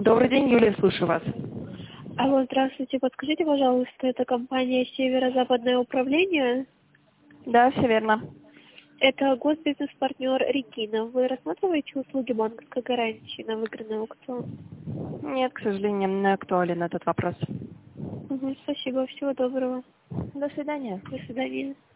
Добрый день, Юлия, слушаю вас. Алло, здравствуйте. Подскажите, пожалуйста, это компания «Северо-Западное управление». Да, все верно. Это госбизнес-партнер «Регина». Вы рассматриваете услуги банковской гарантии на выигранный аукцион? Нет, к сожалению, не актуален этот вопрос. Спасибо. Всего доброго. До свидания. До свидания.